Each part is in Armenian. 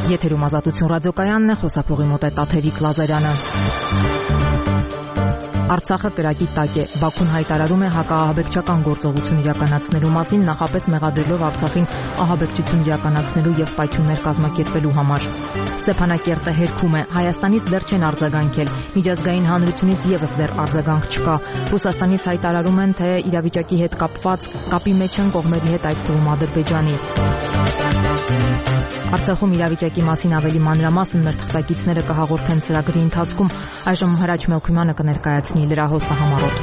Եթերում Ազատություն ռադիոկայանն է, խոսափողի մոտ է Տաթևիկ Լազարյանը։ Արցախը կրակի տակ է։ Բաքուն հայտարարում է հակաահաբեկչական գործողություն իրականացնելու մասին, նախապես մեղադրելով Արցախին ահաբեկչություն իրականացնելու եւ պայթյուններ կազմակերպելու համար։ Ստեփանակերտը հերքում է։ Հայաստանից դեռ չեն արձագանքել։ Միջազգային հանրությունից եւս դեռ արձագանք չկա։ Ռուսաստանից հայտարարում են, թե իրավիճակի հետ կապված կապի մեջ են կողմերի հետ, այդ թվում Ադրբեջանի։ Արցախում իրավիճակի մասին ավելի մանրամասն մեր թղթակիցները կհաղորդեն ծրագրի ընթացքում։ Այժմ Հրաչ Մելքումյանը կներկայացնի լրահոսը համառոտ։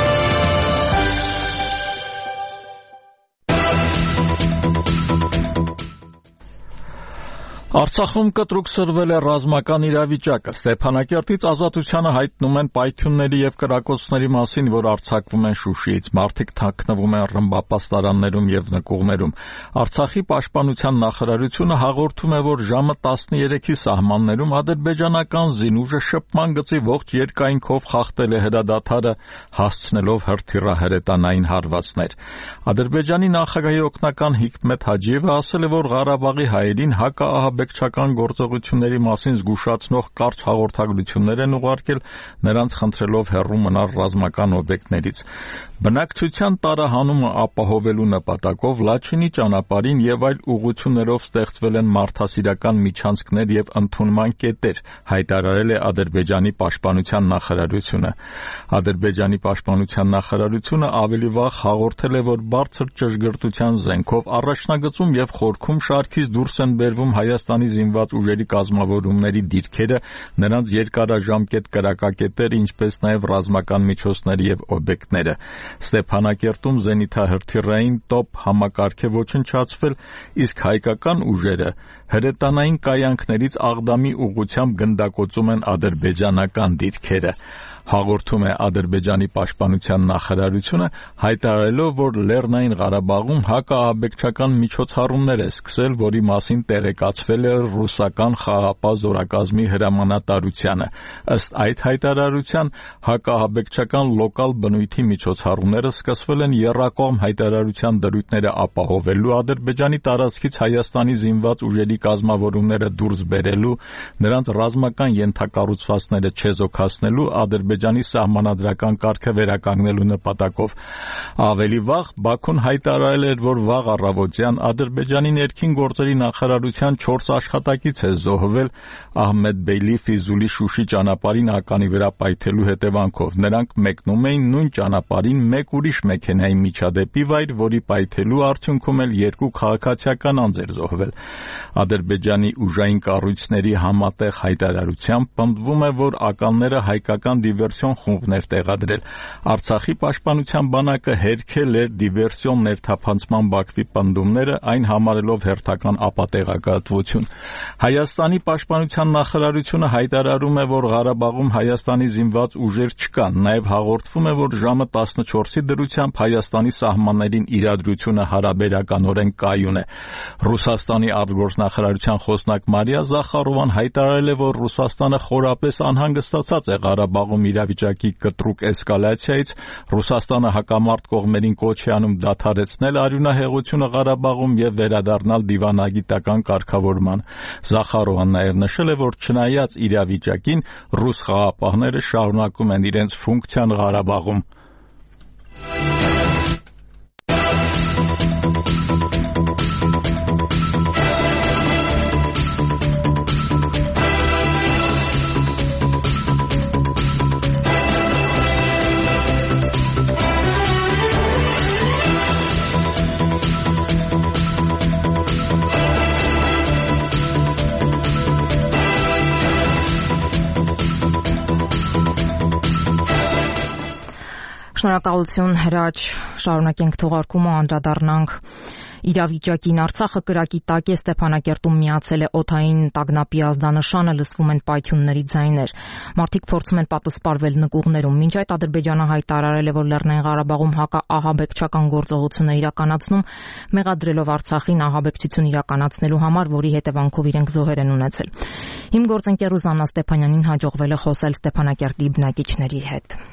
Արցախում կտրուկ սրվել է ռազմական իրավիճակը։ Ստեփանակերտից Ազատությանը հայտնում են պայթյունների եւ կրակոցների մասին, որ արձակվում են Շուշիից։ Մարդիկ թաքնվում են ռմբապաստարաններում եւ նկուղներում։ Արցախի պաշտպանության նախարարությունը հաղորդում է, որ ժամը 13-ի սահմաններում ադրբեջանական զինուժը շփման գծի ողջ երկայնքով խախտել է հրադադարը, հասցնելով հրթիռահրետանային հարվածներ։ Ադրբեջանի նախագահի օգնական Հիկմետ Հաջիևը ասել է, որ Ղարաբաղի հայերին հակաահաբեկչական գործողությունների մասին զգուշացնող կարճ հաղորդագրություններ են ուղարկել, նրանց խնդրելով հեռու մնալ ռազմական օբյեկտներից։ Բնակչության տարահանումը ապահովելու նպատակով Լաչինի ճանապարհին եւ այլ ուղղություններով ստեղծվել են մարդասիրական միջանցքներ եւ ընդունման կետեր, հայտարարել է Ադրբեջանի պաշտպանության նախարարությունը։ Ադրբեջանի պաշտպանության նախարարությունը ավելի վաղ հաղորդել է, որ բարձր ճշգրտության զենքով առաջնագծում եւ խորքում շարքից դուրս են բերվում Հայաստանի զինված ուժերի կազմավորումների դիրքերը, նրանց երկարաժամկետ կրակակետերը, ինչպես նաեւ ռազմական միջոցները եւ օբյեկտները։ Ստեփանակերտում զենիթահրթիռային տոպ համակարգ է ոչնչացվել, իսկ հայկական ուժերը հրետանային կայանքներից Աղդամի ուղղությամբ գնդակոծում են ադրբեջանական դիրքերը։ Հաղորդում է Ադրբեջանի պաշտպանության նախարարությունը, հայտարարելով, որ Լեռնային Ղարաբաղում հակաահաբեկչական միջոցառումներ է սկսել, որի մասին տեղեկացվել է ռուսական խաղաղապահ զորակազմի հրամանատարությանը։ Ըստ այդ հայտարարության, հակաահաբեկչական լոկալ բնույթի միջոցառումները սկսվել են եռակողմ հայտարարության դրույթները ապահովելու, Ադրբեջանի տարածքից Հայաստանի զինված ուժերի կազմավորումները դուրս բերելու, նրանց ռազմական ենթակառուցվածքները չեզոքացնելու, Ադրբեջանի սահմանադրական կարգը վերականգնելու նպատակով։ Ավելի վաղ Բաքուն հայտարարել էր, որ վաղ առավոտյան Ադրբեջանի ներքին գործերի նախարարության 4 աշխատակից է զոհվել Ահմեդբեյլի Ֆիզուլի Շուշի ճանապարհին ականի վրա պայթելու հետևանքով։ Նրանք մեկնում էին նույն ճանապարհին մեկ ուրիշ մեքենայի միջադեպի վայր, որի պայթելու արդյունքում էլ 2 քաղաքացիական անձ էր զոհվել։ Ադրբեջանի ուժային կառույցների համատեղ հայտարարությամբ պնդվում է, որ ականները հայկական դիվերսիոն խումբներ տեղադրել։ Արցախի պաշտպանության բանակը հերքել էր դիվերսիոն ներթափանցման Բաքվի պնդումները, այն համարելով հերթական ապատեղեկատվություն։ Հայաստանի պաշտպանության նախարարությունը հայտարարում է, որ Ղարաբաղում Հայաստանի զինված ուժեր չկան, նաև հաղորդվում է, որ ժամը 14-ի դրությամբ Հայաստանի սահմաններին իրադրությունը հարաբերականորեն կայուն է։ Ռուսաստանի արտգործնախարարության խոսնակ Մարիա Զախարովան հայտարարել է, որ Ռուսաստանը խորապես անհանգստացած է Ղարաբաղում իրավիճակի կտրուկ էսկալացիայից, Ռուսաստանը հակամարտ կողմերին կոչ է անում դադարեցնել արյունահեղությունը Ղարաբաղում եւ վերադառնալ դիվանագիտական կարգավորման։ Զախարովան նաեւ նշել է, որ չնայած իրավիճակին, ռուս խաղաղապահները շարունակում են իրենց ֆունկցիան Ղարաբաղում։ Շնորհակալություն Հրաչ, շարունակենք թողարկումը, անդրադառնանք իրավիճակին։ Արցախը կրակի տակ է, Ստեփանակերտում միացել է օդային տագնապի ազդանշանը, լսվում են պայթյունների ձայներ։ Մարդիկ փորձում են պատսպարվել նկուղներում։ Մինչ այդ Ադրբեջանը հայտարարել է, որ Լեռնային Ղարաբաղում հակաահաբեկչական գործողություն է իրականացնում, մեղադրելով Արցախին ահաբեկչություն իրականացնելու համար, որի հետևանքով իրենք զոհեր են ունեցել։ Իմ գործընկեր Ռուզաննա Ստեփանյանին հաջողվել է խոսել Ստեփանակերտի բնակիչների հետ։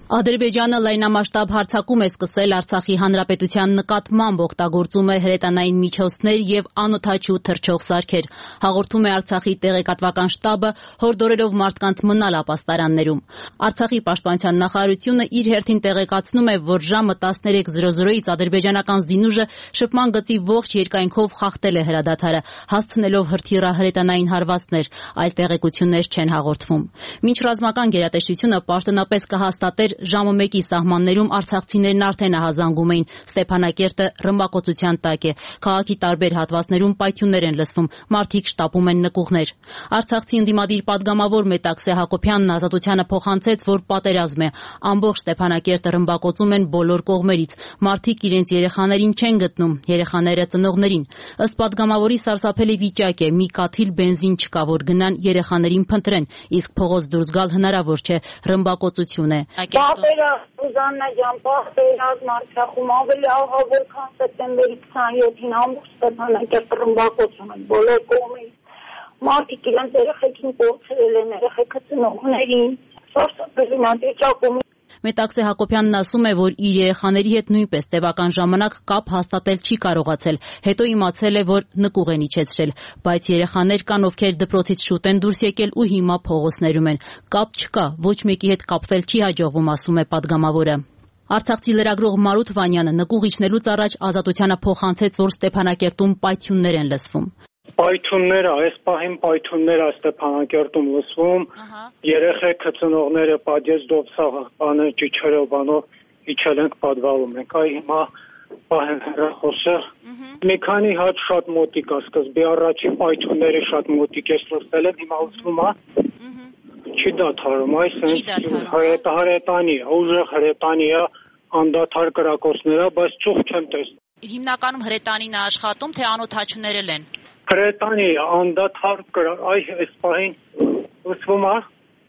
Ադրբեջանը լայնամասշտաբ հարձակում է սկսել Արցախի հանրապետության նկատմամբ, օգտագործում է հրետանային միջոցներ եւ անօդաչու թռչող սարքեր։ Հաղորդում է Արցախի տեղեկատվական շտաբը, հորդորելով մարդկանց մնալ ապաստարաններում։ Արցախի պաշտպանության նախարարությունը իր հերթին տեղեկացնում է, որ ժամը 13:00-ից ադրբեջանական զինուժը շփման գծի ողջ երկայնքով խախտել է հրադադարը, հասցնելով հրթիռահրետանային հարվածներ, այլ տեղեկություններ չեն հաղորդվում։ Մինչ ռազմական գերատեսչությունը պաշտոնապես կհաստատեր ժամը 1-ի սահմաններում արցախցիներն արդեն ահազանգում էին։ Ստեփանակերտը ռմբակոծության տակ է։ Քաղաքի տարբեր հատվածներում պայթյուններ են լսվում, մարդիկ շտապում են նկուղներ։ Արցախցի ընդդիմադիր падգամավոր Մետաքսե Հակոբյանն Ազատությանը փոխանցեց, որ պատերազմ է։ Ամբողջ Ստեփանակերտը ռմբակոծում են բոլոր կողմերից։ Մարդիկ իրենց երեխաներին չեն գտնում, երեխաները ծնողներին։ Ըստ падգամավորի սարսափելի վիճակ է, մի կաթիլ բենզին չկա, որ գնան երեխաներին փնտրեն, իսկ փողոց դուրս գալ հնարավոր չէ, ռմբակոծություն է։ Ուզաննա ջան, պատերազմ Արցախում ավելի ահա որքան սեպտեմբերի 27-ին ամբողջ Ստեփանակերտը ռմբակոծում են բոլոր կողմերից։ Մարդիկ իրենց երեխեքին կորցրել են, երեխեքը ծնողներին, սարսափելի վիճակում։ Մետաքսե Հակոբյանն ասում է, որ իր երեխաների հետ նույնպես տևական ժամանակ կապ հաստատել չի կարողացել, հետո իմացել է, որ նկուղ են իջեցրել, բայց երեխաներ կան, ովքեր դպրոցից շուտ են դուրս եկել ու հիմա փողոցներում են։ Կապ չկա, ոչ մեկի հետ կապվել չի հաջողվում, ասում է падգամավորը։ Արցախցի լրագրող Մարութ Վանյանը նկուղ իջնելուց առաջ Ազատությանը փոխանցեց, որ Ստեփանակերտում պայթյուններ են լսվում։ Պայթյունները, այս պահին պայթյունները Ստեփանակերտում լսվում, երեխեքը ծնողները պատեզդով սաղ ճիչերով բանով իջել ենք պատվալում ենք, այ հիմա պահեն հեռախոսը, մի քանի հատ շատ մոտիկ է, սկզբի առաջին պայթյունները շատ մոտիկ է լսել եմ, հիմա լսվում է, չի դադարում, այս հրետանի է, ուժեղ հրետանի է, անդադար կրակոցները, բայց ծուխ չեմ տեսնում։ Հիմնականում հրետանին է աշխատում, թե անօդաչուներն են։ Հրետանի անդադար այս պահին լսվում է,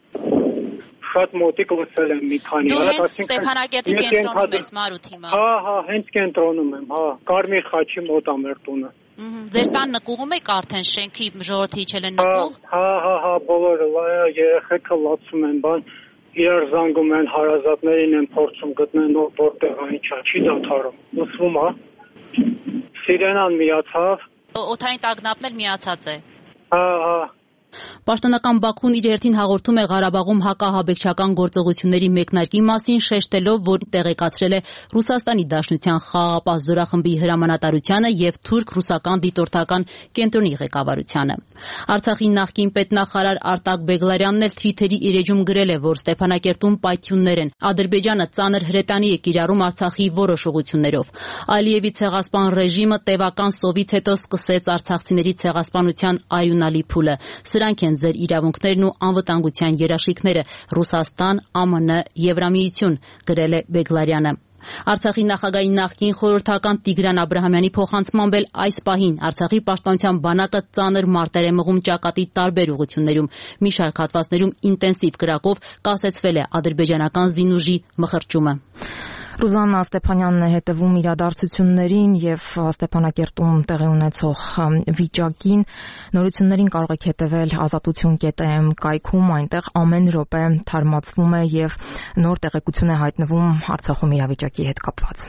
շատ մոտիկ լսել եմ մի քանի։ Դու հենց Ստեփանակերտի կենտրոնում ես, Մարութ, հիմա։ Հա, հենց կենտրոնում եմ, հա, Կարմիր խաչի մոտ է մեր տունը։ Ձեր տան նկուղում եք արդեն շենքի ժողովրդի իջել են նկուղ։ Հա, բոլորը երեխեքը լացում են, բան իրար զանգում են, հարազատներին են փորձում գտնել որտեղ ինչա, չի դադարում։ Լսվում է։ Սիրենան միացավ։ Օդային տագնապն էլ միացած է։ Հա։ Պաշտոնական Բաքուն իր հերթին հաղորդում է Ղարաբաղում հակահաբեկչական գործողությունների մեկնարկի մասին, շեշտելով, որ տեղեկացրել է Ռուսաստանի Դաշնության խաղաղապահ զորախմբի հրամանատարությանը եւ թուրք-ռուսական դիտորդական կենտրոնի ղեկավարությանը։ Արցախի նախկին պետնախարար Արտակ Բեգլարյանն էլ Թվիթերի իր էջում գրել է, որ Ստեփանակերտում պայթյուններ են։ Ադրբեջանը ծանր հրետանի է կիրառում Արցախի որոշ ուղություններով։ Ալիևի ցեղասպան ռեժիմը տևական սովից հետո սկսեց արցախցիների ցեղասպանության արյունալի փուլը։ Սրանք են ձեր իրավունքներն ու անվտանգության երաշխիքները, Ռուսաստան, ԱՄՆ, Եվրամիություն, գրել է Բեգլարյանը։ Արցախի նախագահի նախկին խորհրդական Տիգրան Աբրահամյանի փոխանցմամբ էլ այս պահին Արցախի պաշտպանության բանակը ծանր մարտեր է մղում ճակատի տարբեր ուղություններում։ Մի շարք հատվածներում ինտենսիվ կրակով կասեցվել է ադրբեջանական զինուժի մխրճումը։ Ռուզաննա Ստեփանյանն է հետևում իրադարձություններին եւ Ստեփանակերտում տեղի ունեցող վիճակին։ Նորություններին կարող եք հետևել azatutun.am կայքում, այնտեղ ամեն րոպե թարմացվում է եւ նոր տեղեկություն է հայտնվում Արցախում իրավիճակի հետ կապված։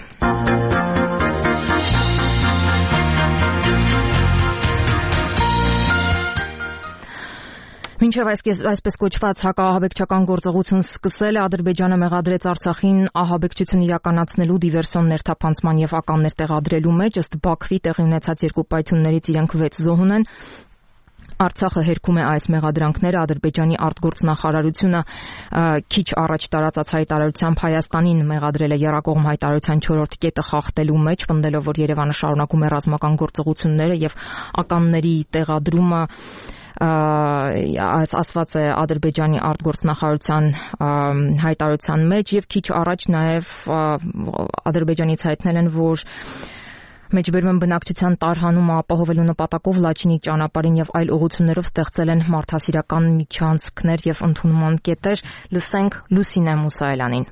Մինչև այսպես կոչված հակահաբեկչական գործողություն սկսել է, Ադրբեջանը մեղադրեց Արցախին ահաբեկչություն իրականացնելու, դիվերսիոն ներթափանցման եւ ականներ տեղադրելու մեջ, ըստ Բաքվի տեղի ունեցած երկու պայթյուններից իրենք 6 զոհ ունեն։ Արցախը հերքում է այս մեղադրանքները։ Ադրբեջանի արտգործնախարարությունը քիչ առաջ տարածած հայտարարությամբ Հայաստանին մեղադրել է եռակողմ հայտարարության 4-րդ կետը խախտելու մեջ, պնդելով, որ Երևանը շարունակում է ռազմական գործողությունները եւ ականների տեղադրումը ասված է Ադրբեջանի արտգործնախարարության հայտարարության մեջ եւ քիչ առաջ նաեւ Ադրբեջանից հայտնել են, որ մեջբերում են բնակչության տարհանումը ապահովելու նպատակով Լաչինի ճանապարհին եւ այլ ուղղություններով ստեղծել են մարդասիրական միջանցքներ եւ ընդունման կետեր։ Լսենք Լուսինե Մուսայելյանին։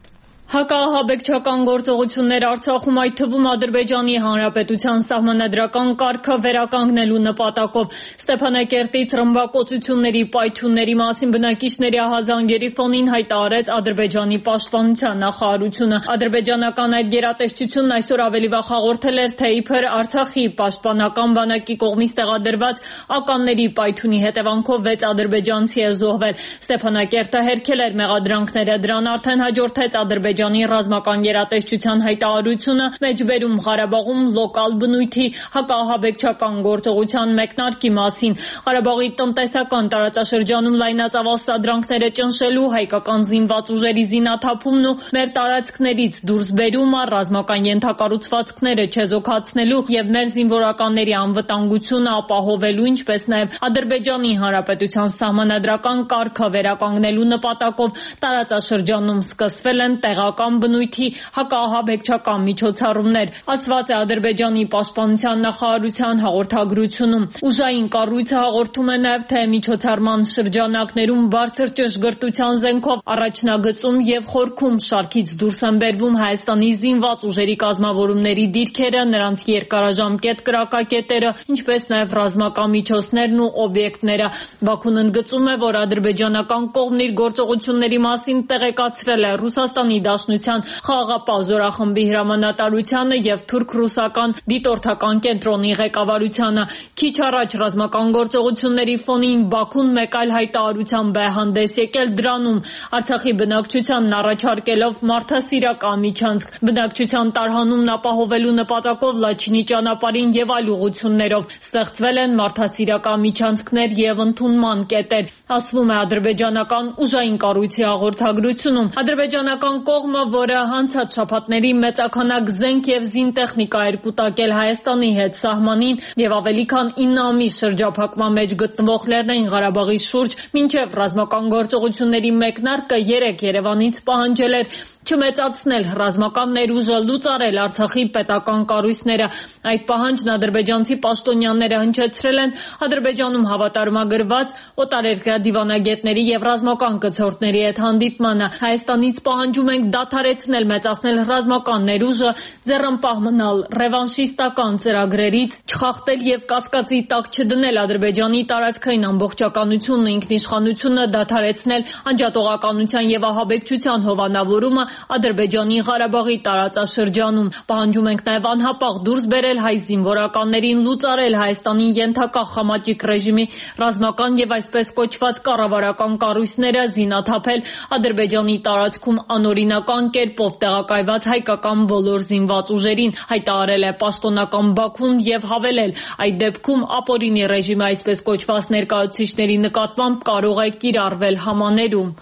Հակահաբեկչական գործողություններ Արցախում, այդ թվում Ադրբեջանի Հանրապետության սահմանադրական կարգը վերականգնելու նպատակով Ստեփանակերտից ռմբակոծությունների պայթյունների մասին բնակիչների ահազանգերի ֆոնին հայտարարեց Ադրբեջանի պաշտպանության նախարարությունը։ Ադրբեջանական այդ գերատեսչությունն այսօր ավելի վաղ հաղորդել էր, թե իբր Արցախի պաշտպանական բանակի կողմից տեղադրված ականների պայթյունի հետևանքով 6 ադրբեջանցի է զոհվել։ Ստեփանակերտը հերքել էր մեղադրանքները, դրան արդեն հաջորդեց Ադրբեջանի ռազմական գերատեսչության հայտարարությունը մեջբերում Ղարաբաղում լոկալ բնույթի հակահաբեկչական գործողության մեկնարկի մասին։ Ղարաբաղի տնտեսական տարածաշրջանում լայնածավալ սադրանքները ճնշելու, հայկական զինված ուժերի զինաթափումն ու մեր տարածքներից դուրս բերումը, ռազմական ենթակառուցվածքները չեզոքացնելու եւ մեր զինվորականների անվտանգությունը ապահովելու, ինչպես նաեւ Ադրբեջանի Հանրապետության սահմանադրական կարգը վերականգնելու նպատակով տարածաշրջանում սկսվել են տեղական բնույթի հակահաբեկչական միջոցառումներ, ասված է Ադրբեջանի պաշտպանության նախարարության հաղորդագրությունում։ Ուժային կառույցը հաղորդում է նաև, թե միջոցառման շրջանակներում բարձր ճշգրտության զենքով առաջնագծում եւ խորքում շարքից դուրս են բերվում Հայաստանի զինված ուժերի կազմավորումների դիրքերը, նրանց երկարաժամկետ կրակակետերը, ինչպես նաև ռազմական միջոցներն ու օբյեկտները։ Բաքուն ընդգծում է, որ ադրբեջանական կողմն իր գործողությունների մասին տեղեկացրել է Ռուսաստանի Դաշնության խաղաղապահ զորախմբի հրամանատարությանը եւ թուրք-ռուսական դիտորդական կենտրոնի ղեկավարությանը։ Քիչ առաջ ռազմական գործողությունների ֆոնին Բաքուն մեկ այլ հայտարարությամբ է հանդես եկել, դրանում Արցախի բնակչությանն առաջարկելով մարդասիրական միջանցք։ Բնակչության տարհանումն ապահովելու նպատակով Լաչինի ճանապարհին եւ այլ ուղղություններով ստեղծվել են մարդասիրական միջանցքներ եւ ընդունման կետեր, ասվում է ադրբեջանական ուժային կառույցի հաղորդագրությունում։ Ադրբեջանական կողմը, որը անցած շաբաթների մեծաքանակ զենք եւ զինտեխնիկա էր կուտակել Հայաստանի հետ սահմանին եւ ավելի քան 9 ամիս շրջափակման մեջ գտնվող Լեռնային Ղարաբաղի շուրջ մինչեւ ռազմական գործողությունների մեկնարկը 3 Երևանից պահանջել էր չմեծացնել ռազմական ներուժը, լուծարել Արցախի պետական կառույցները։ Այդ պահանջն ադրբեջանցի պաշտոնյաները հնչեցրել են Ադրբեջանում հավատարմագրված օտարերկրյա դիվանագետների եւ ռազմական կցորդների հետ հանդիպմանը։ Հայաստանից պահանջում ենք դադարեցնել մեծացնել ռազմական ներուժը, ձեռնպահ մնալ ռևանշիստական ծրագրերից, չխախտել եւ կասկածի տակ չդնել Ադրբեջանի տարածքային ամբողջականությունն ու ինքնիշխանությունը, դադարեցնել անջատողականության եւ ահաբեկչության հովանավորումը Ադրբեջանի Ղարաբաղի տարածաշրջանում։ Պահանջում ենք նաև անհապաղ դուրս բերել հայ զինվորականներին, լուծարել Հայաստանի ենթակա խամաճիկ ռեժիմի ռազմական եւ այսպես կոչված կառավարական կառույցները, զինաթափել Ադրբեջանի տարածքում անօրինական կերպով տեղակայված հայկական բոլոր զինված ուժերին, հայտարարել է պաշտոնական Բաքուն եւ հավելել, այդ դեպքում ապօրինի ռեժիմի այսպես կոչված ներկայացուցիչների նկատմամբ կարող է կիրառվել համաներում։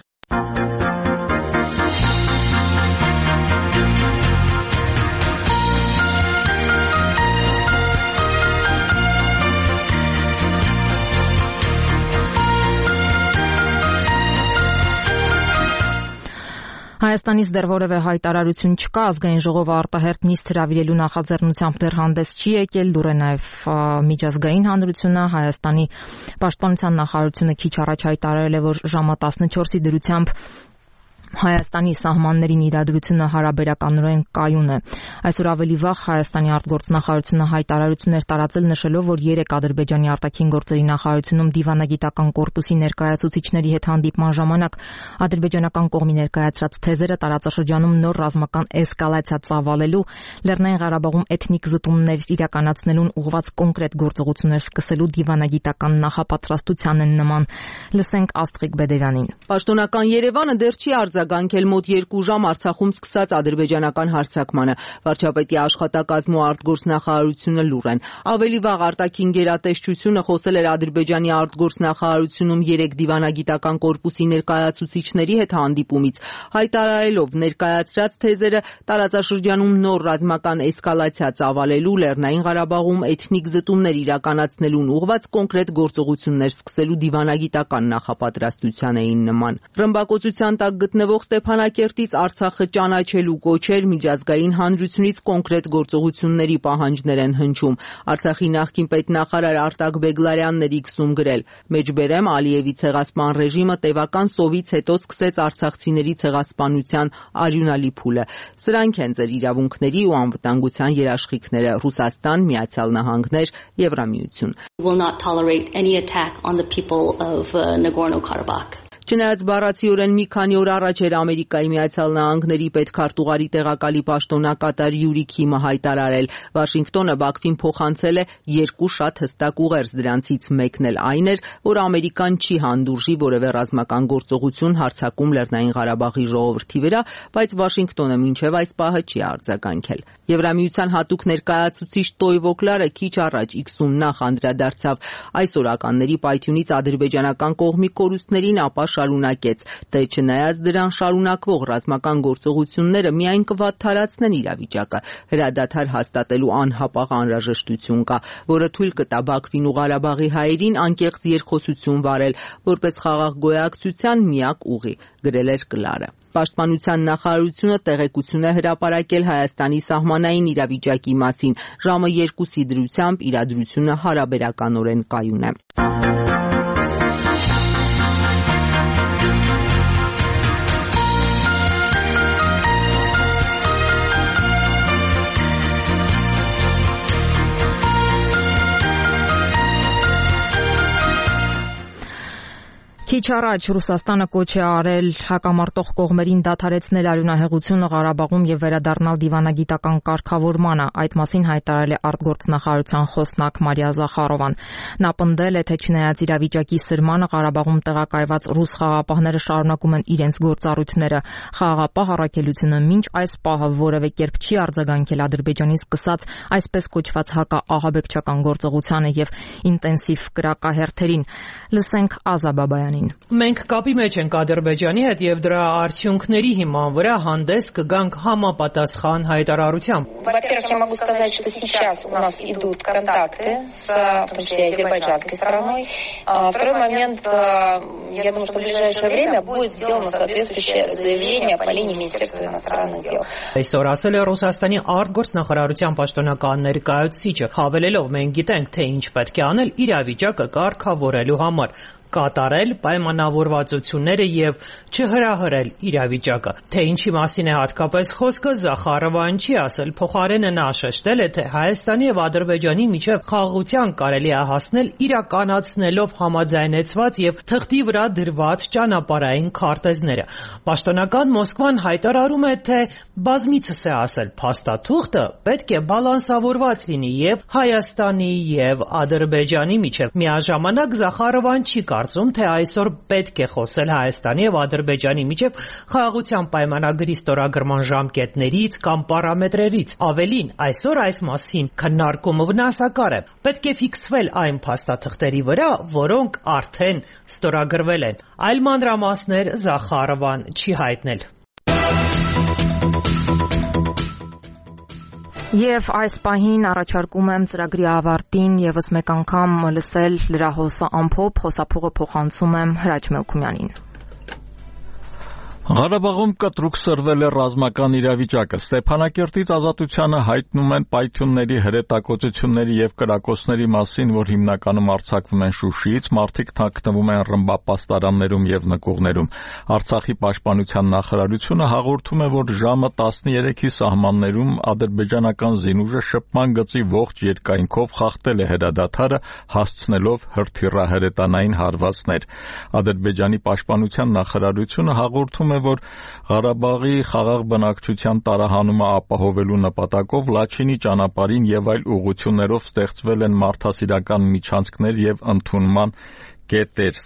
Հայաստանից դեռ որևէ հայտարարություն չկա, ազգային ժողովը արտահերթ նիստ հրավիրելու նախաձեռնությամբ դեռ հանդես չի եկել, դուր է նաև միջազգային հանրությունը։ Հայաստանի պաշտպանության նախարարությունը քիչ առաջ հայտարարել է, որ ժամը 14-ի դրությամբ Հայաստանի սահմաններին իրադրությունը հարաբերականորեն կայուն է։ Այսօր ավելի վաղ Հայաստանի արտգործնախարարությունը հայտարարություն էր տարածել, նշելով, որ 3 Ադրբեջանի արտաքին գործերի նախարարությունում դիվանագիտական կորպուսի ներկայացուցիչների հետ հանդիպման ժամանակ ադրբեջանական կողմի ներկայացրած թեզերը տարածաշրջանում նոր ռազմական էսկալացիա ծավալելու, Լեռնային Ղարաբաղում էթնիկ զտումներ իրականացնելուն ուղղված կոնկրետ գործողություններ սկսելու դիվանագիտական նախապատրաստության են նման։ Լսենք Աստղիկ Բեդևյանին։ Պաշտոնական Երևանը դեռ չի արձագանքել մոտ 2 ժամ Արցախում սկսած ադրբեջանական հարձակմանը։ Վարչապետի աշխատակազմն ու արտգործնախարարությունը լուռ են։ Ավելի վաղ արտաքին գերատեսչությունը խոսել էր Ադրբեջանի արտգործնախարարությունում 3 դիվանագիտական կորպուսի ներկայացուցիչների հետ հանդիպումից, հայտարարելով ներկայացրած թեզերը տարածաշրջանում նոր ռազմական էսկալացիա ծավալելու, Լեռնային Ղարաբաղում էթնիկ զտումներ իրականացնելուն ուղղված կոնկրետ գործողություններ սկսելու դիվանագիտական նախապատրաստության էին նման։ Ռմբակոծության տակ գտնվող տևող Ստեփանակերտից Արցախը ճանաչելու կոչեր միջազգային հանրությունից կոնկրետ գործողությունների պահանջներ են հնչում։ Արցախի նախկին պետնախարար Արտակ Բեգլարյանն էր X-ում գրել. «Մեջբերեմ Ալիևի ցեղասպան ռեժիմը տևական սովից հետո սկսեց արցախցիների ցեղասպանության արյունալի փուլը։ Սրանք են ձեր իրավունքների ու անվտանգության երաշխիքները՝ Ռուսաստան, Միացյալ Նահանգներ, Եվրամիություն»։ Չնայած բառացիորեն մի քանի օր առաջ էր Ամերիկայի Միացյալ Նահանգների պետքարտուղարի տեղակալի պաշտոնակատար Յուրի Քիմը հայտարարել. Վաշինգտոնը Բաքվին փոխանցել է երկու շատ հստակ ուղերձ, դրանցից մեկն էլ այն էր, որ Ամերիկան չի հանդուրժի որևէ ռազմական գործողություն հարձակում Լեռնային Ղարաբաղի ժողովրդի վրա, բայց Վաշինգտոնը մինչև այս պահը չի արձագանքել։ Եվրամիության հատուկ ներկայացուցիչ Տոյվո Կլարը քիչ առաջ X-ում նախ անդրադարձավ այս օրականների պայթյունից ադրբեջանական կողմի կորուստներին, ապա շարունակեց, թե չնայած դրան շարունակվող ռազմական գործողությունները միայն կվատթարացնեն իրավիճակը, հրադադար հաստատելու անհապաղ անհրաժեշտություն կա, որը թույլ կտա Բաքվին ու Ղարաբաղի հայերին անկեղծ երկխոսություն վարել, որպես խաղաղ գոյակցության միակ ուղի, գրել էր Կլարը։ Պաշտպանության նախարարությունը տեղեկություն է հրապարակել Հայաստանի սահմանային իրավիճակի մասին։ Ժամը 2-ի դրությամբ իրադրությունը հարաբերականորեն կայուն է։ Քիչ առաջ Ռուսաստանը կոչ է արել հակամարտող կողմերին դադարեցնել արյունահեղությունը Ղարաբաղում եւ վերադառնալ դիվանագիտական կարգավորմանը։ Այդ մասին հայտարարել է արտգործնախարարության խոսնակ Մարիա Զախարովան։ Նա պնդել է, թե չնայած իրավիճակի սրմանը Ղարաբաղում տեղակայված ռուս խաղաղապահները շարունակում են իրենց գործառույթները, խաղաղապահ առաքելությունը մինչ այս պահը որևէ կերպ չի արձագանքել Ադրբեջանի սկսած այսպես կոչված հակաաղաբեկչական գործողությանը եւ ինտենսիվ կրակահերթերին։ Լսենք Ազա Բաբայանին։ Մենք կապի մեջ ենք Ադրբեջանի հետ եւ դրա արդյունքների հիման վրա հանդես կգանք համապատասխան հայտարարությամբ։ Во-первых, я могу сказать, что сейчас у нас идут контакты с, в том числе, азербайджанской стороной. Второй момент, я думаю, что в ближайшее время будет сделано соответствующее заявление по линии Министерства иностранных дел. Այսօր ասել է Ռուսաստանի արտգործնախարարության պաշտոնական ներկայացուցիչը, հավելելով, մենք գիտենք, թե ինչ պետք է անել իրավիճակը կարգավորելու համար։ Կատարել պայմանավորվածությունները եւ չհրահրել իրավիճակը։ Թե ինչի մասին է հատկապես խոսքը, Զախարովան չի ասել, փոխարենը նա շեշտել է, թե Հայաստանի եւ Ադրբեջանի միջև խաղաղության կարելի է հասնել իրականացնելով համաձայնեցված եւ թղթի վրա դրված ճանապարհային քարտեզները։ Պաշտոնական Մոսկվան հայտարարում է, թե բազմիցս է ասել, փաստաթուղթը պետք է բալանսավորված լինի եւ Հայաստանի եւ Ադրբեջանի միջև։ Միաժամանակ Զախարովան չի կարծում, թե այսօր պետք է խոսել Հայաստանի եւ Ադրբեջանի միջև խաղաղության պայմանագրի ստորագրման ժամկետներից կամ պարամետրերից։ Ավելին, այսօր այս մասին քննարկումը վնասակար է։ Պետք է ֆիքսվել այն փաստաթղթերի վրա, որոնք արդեն ստորագրվել են։ Այլ մանրամասներ Զախարովան չի հայտնել։ Եվ այս պահին առաջարկում եմ ծրագրի ավարտին եւս մեկ անգամ լսել լրահոսը ամփոփ, խոսափողը փոխանցում եմ Հրաչ Մելքումյանին։ Ղարաբաղում կտրուկ սրվել է ռազմական իրավիճակը։ Ստեփանակերտից ազատությանը հայտնում են պայթյունների, հրետակոծությունների եւ կրակոցների մասին, որ հիմնականում արձակվում են Շուշիից, մարդիկ թաքնվում են ռմբապաստարաններում եւ նկուղներում։ Արցախի պաշտպանության նախարարությունը հաղորդում է, որ ժամը 13-ի սահմաններում ադրբեջանական զինուժը շփման գծի ողջ երկայնքով խախտել է հրադադարը, հասցնելով հրթիռահրետանային հարվածներ։ Ադրբեջանի պաշտպանության նախարարությունը հաղորդում է, որ Ղարաբաղի խաղաղ բնակչության տարահանումը ապահովելու նպատակով Լաչինի ճանապարհին եւ այլ ուղղություններով ստեղծվել են մարդասիրական միջանցքներ եւ ընդունման կետեր։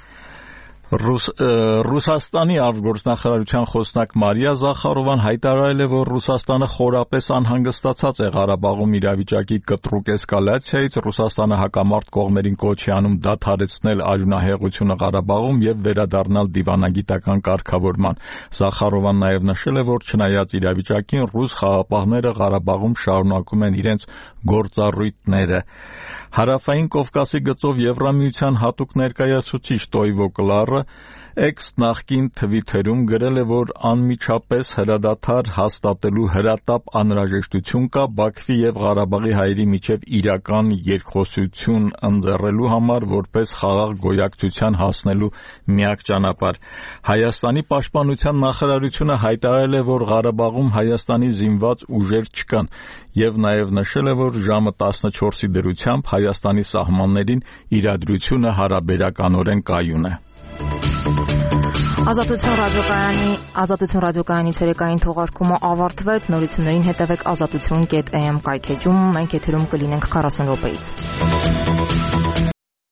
Ռուսաստանի արտգործնախարարության խոսնակ Մարիա Զախարովան հայտարարել է, որ Ռուսաստանը խորապես անհանգստացած է Ղարաբաղում իրավիճակի կտրուկ էսկալացիայից, Ռուսաստանը հակամարտ կողմերին կոչ է անում դադարեցնել արյունահեղությունը Ղարաբաղում եւ վերադառնալ դիվանագիտական կարգավորման։ Զախարովան նաեւ նշել է, որ չնայած իրավիճակին ռուս խաղաղապահները Ղարաբաղում շարունակում են իրենց գործառույթները։ Հարավային Կովկասի գծով Եվրամիության հատուկ ներկայացուցիչ Տոյվո Կլարը X նախկին թվիթերում գրել է, որ անմիջապես հրադադար հաստատելու հրատապ անհրաժեշտություն կա Բաքվի եւ Ղարաբաղի հայերի միջև իրական երկխոսություն ընձեռելու համար որպես խաղաղ գոյակցության հասնելու միակ ճանապարհ։ Հայաստանի պաշտպանության նախարարությունը հայտարարել է, որ Ղարաբաղում Հայաստանի զինված ուժեր չկան եւ նաեւ նշել է, որ ժամը 14-ի դրությամբ Հայաստանի սահմաններին իրադրությունը հարաբերականորեն կայուն է։ Ազատություն ռադիոկայանի ցերեկային թողարկումը ավարտվեց։ Նորություններին հետևեք azatutyon.am կայքեջում։ Մենք եթերում կլինենք 40 րոպեից։